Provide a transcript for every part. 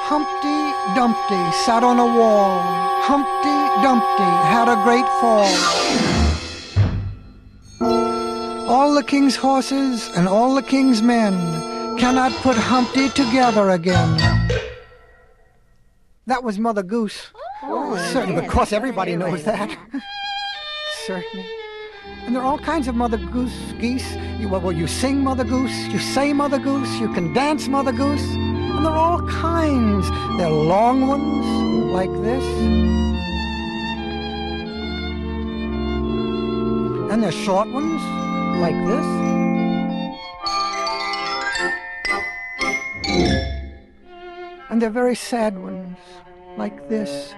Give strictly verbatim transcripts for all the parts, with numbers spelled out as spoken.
Humpty Dumpty sat on a wall. Humpty Dumpty had a great fall. All the king's horses and all the king's men cannot put Humpty together again. That was Mother Goose. Oh, Certainly, of course, everybody knows that. Certainly. And there are all kinds of Mother Goose geese. You, well, you sing Mother Goose, you say Mother Goose, you can dance Mother Goose. And there are all kinds. There are long ones, like this. And there are short ones, like this. And there are very sad ones, like this.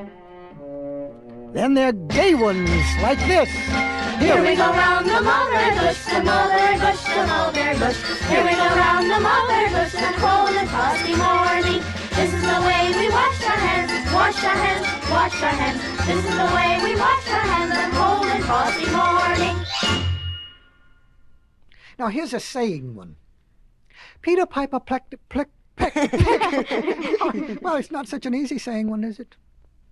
Then there are gay ones, like this. Here we go round the mulberry bush, the mulberry bush, the mulberry bush. Here we go round the mulberry bush on a cold and frosty morning. This is the way we wash our hands, wash our hands, wash our hands. This is the way we wash our hands on a cold and frosty morning. Now here's a saying one. Peter Piper plecked, pleck, peck, peck. Well, it's not such an easy saying one, is it?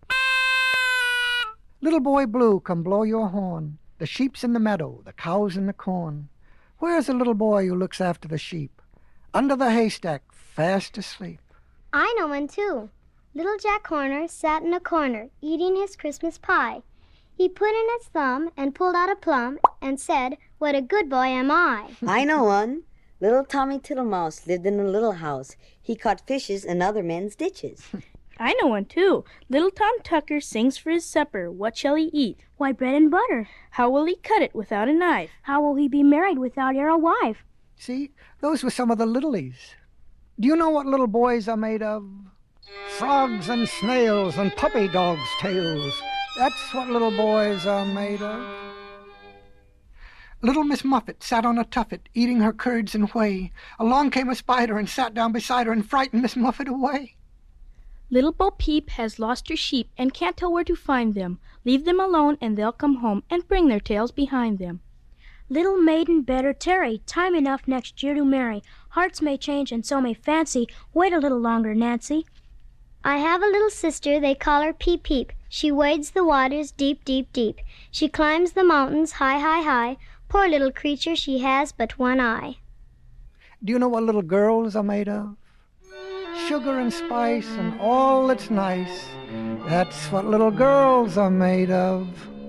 Little boy blue, come blow your horn. The sheep's in the meadow, the cow's in the corn. Where's the little boy who looks after the sheep? Under the haystack, fast asleep. I know one, too. Little Jack Horner sat in a corner, eating his Christmas pie. He put in his thumb and pulled out a plum and said, "What a good boy am I." I know one. Little Tommy Tittlemouse lived in a little house. He caught fishes in other men's ditches. I know one, too. Little Tom Tucker sings for his supper. What shall he eat? Why, bread and butter. How will he cut it without a knife? How will he be married without e'er a wife? See, those were some of the littlies. Do you know what little boys are made of? Frogs and snails and puppy dogs' tails. That's what little boys are made of. Little Miss Muffet sat on a tuffet, eating her curds and whey. Along came a spider and sat down beside her and frightened Miss Muffet away. Little Bo Peep has lost her sheep and can't tell where to find them. Leave them alone and they'll come home and bring their tails behind them. Little maiden better tarry, time enough next year to marry. Hearts may change and so may fancy. Wait a little longer, Nancy. I have a little sister, they call her Peep Peep. She wades the waters deep, deep, deep. She climbs the mountains high, high, high. Poor little creature, she has but one eye. Do you know what little girls are made of? Sugar and spice and all that's nice. That's what little girls are made of.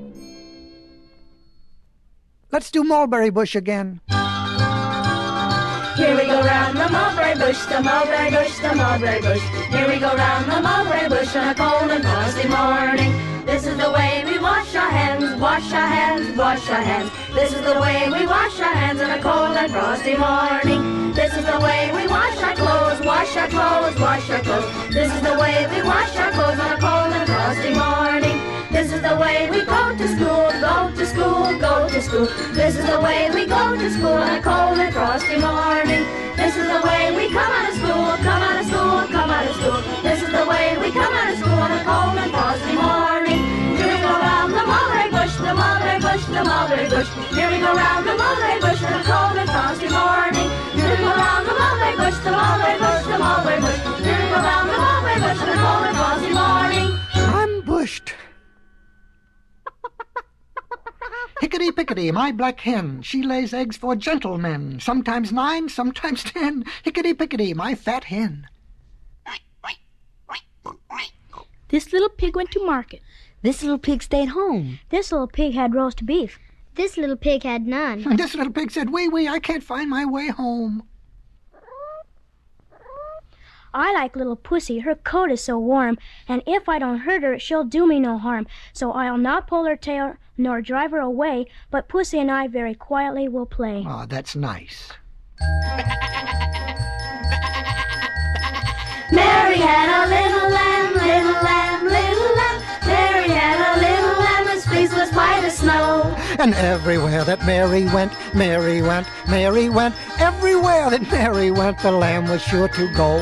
Let's do Mulberry Bush again. Here we go round the mulberry bush, the mulberry bush, the mulberry bush. Here we go round the mulberry bush on a cold and frosty morning. This is the way we wash our hands, wash our hands, wash our hands. This is the way we wash our hands on a cold and frosty morning. This is the way we wash our clothes, wash our clothes, wash our clothes. This is the way we wash our clothes on a cold and frosty morning. This is the way we go to school, go to school, go to school. This is the way we go to school on a cold and frosty morning. This is the way we come out of school, come out of school, come out of school. This is the way we come out of school on a cold and frosty morning. Here we go round the mulberry bush, the mulberry bush, the mulberry bush. Here we go round the mulberry bush on a cold and frosty morning. Here we go round the mulberry bush, the mulberry bush, the mulberry bush. Here we go round the mulberry bush on a cold and frosty morning. Ambushed. Hickety-pickety, my black hen, she lays eggs for gentlemen, sometimes nine, sometimes ten. Hickety-pickety, my fat hen. This little pig went to market. This little pig stayed home. This little pig had roast beef. This little pig had none. And this little pig said, "Wee, wee, I can't find my way home." I like little Pussy, her coat is so warm, and if I don't hurt her, she'll do me no harm. So I'll not pull her tail nor drive her away, but Pussy and I very quietly will play. Ah, that's nice. Mary had a little lamb, little lamb, little lamb. Mary had a little lamb, whose fleece was white as snow. And everywhere that Mary went, Mary went, Mary went. Everywhere that Mary went, the lamb was sure to go.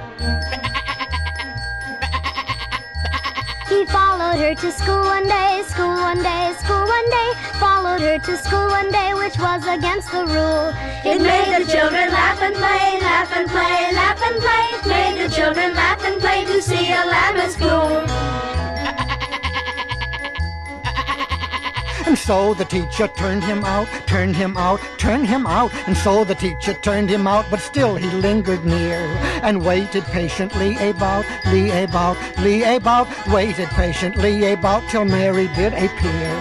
He followed her to school one day, school one day, school one day. Followed her to school one day, which was against the rule. It made the children laugh and play, laugh and play, laugh and play. It made the children laugh and play. so the teacher turned him out, turned him out, turned him out. And so the teacher turned him out, but still he lingered near and waited patiently about, Lee about, Lee about, waited patiently about till Mary did appear.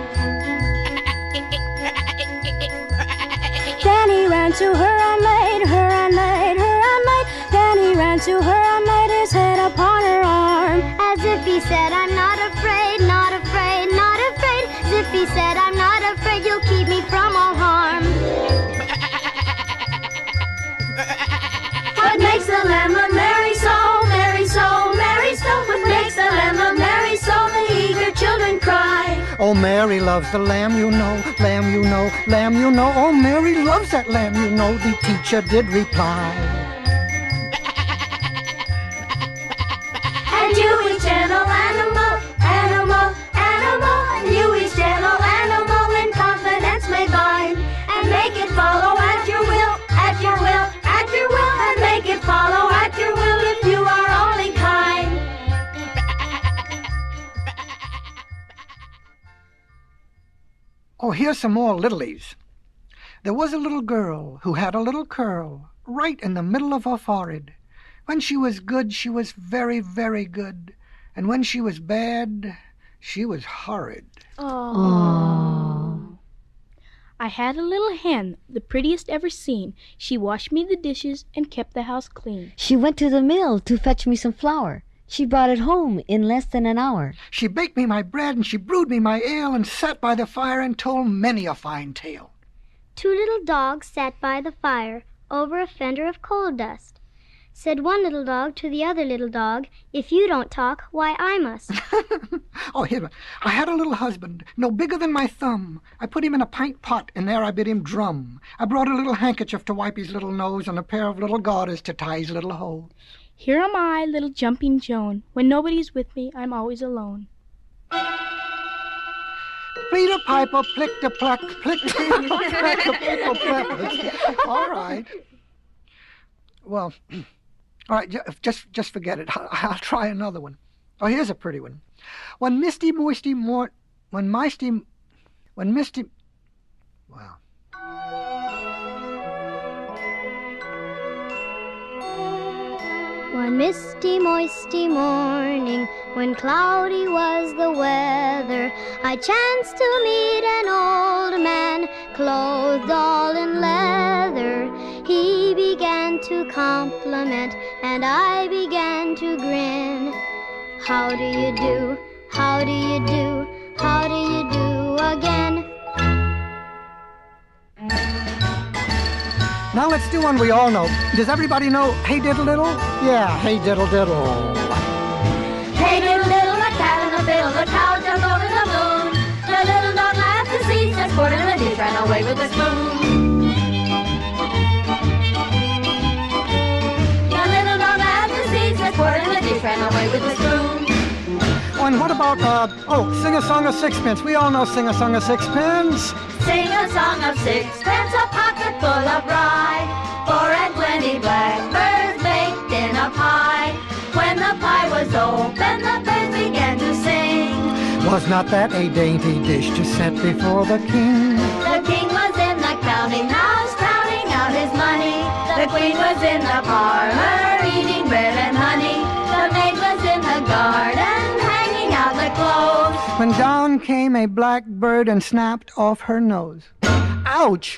Then he ran to her and laid her and laid her and laid. Then he ran to her and laid his head upon her arm, as if he said, I'm not afraid, not afraid, not afraid. As if he said, I'm not afraid, you'll keep me from all harm. What makes the lamb of Mary so, Mary so, Mary so? What makes the lamb of Mary so? The eager children cry. Oh, Mary loves the lamb, you know, lamb, you know, lamb, you know. Oh, Mary loves that lamb, you know, the teacher did reply. And you each gentle animal, animal, animal. And you each gentle animal in confidence may bind, and make it follow at your will, at your will, at your will. And make it follow at your will if you are only kind. Oh, here's some more littlies. There was a little girl who had a little curl right in the middle of her forehead. When she was good, she was very, very good. And when she was bad, she was horrid. Oh. I had a little hen, the prettiest ever seen. She washed me the dishes and kept the house clean. She went to the mill to fetch me some flour. She brought it home in less than an hour. She baked me my bread, and she brewed me my ale, and sat by the fire and told many a fine tale. Two little dogs sat by the fire over a fender of coal dust. Said one little dog to the other little dog, if you don't talk, why I must. Oh, here, I had a little husband, no bigger than my thumb. I put him in a pint pot, and there I bid him drum. I brought a little handkerchief to wipe his little nose, and a pair of little garters to tie his little hose. Here am I, little jumping Joan. When nobody's with me, I'm always alone. Peter Piper, plick-a-pluck, plick-a-pluck. All right. Well, all right, just just forget it. I'll, I'll try another one. Oh, here's a pretty one. When Misty Moisty Mort, when Misty, when Misty, wow. One misty, moisty morning, when cloudy was the weather, I chanced to meet an old man, clothed all in leather. He began to compliment, and I began to grin. How do you do? How do you do? How do you do again? Now let's do one we all know. Does everybody know Hey Diddle Diddle? Yeah, Hey Diddle Diddle. Hey diddle diddle, a cat in a fiddle, the cow jumped over the moon. The little dog laughed to see, just poured in the dish, ran away with the spoon. The little dog laughed to see, just poured in the dish, ran away with the spoon. Oh, and what about, uh, oh, Sing a Song of Sixpence. We all know Sing a Song of Sixpence. Sing a song of sixpence, a pocket full of rye, four and twenty blackbirds baked in a pie. When the pie was open, the birds began to sing. Was not that a dainty dish to set before the king? The king was in the counting house, counting out his money. The queen was in the parlor, eating bread and honey. The maid was in the garden, hanging out the clothes. When down came a blackbird and snapped off her nose. Ouch!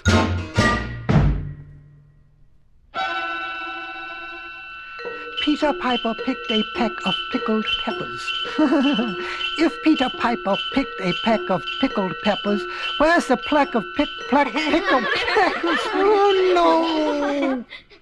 Peter Piper picked a peck of pickled peppers. If Peter Piper picked a peck of pickled peppers, where's the peck of pick, peck, pickled peppers? Oh, no!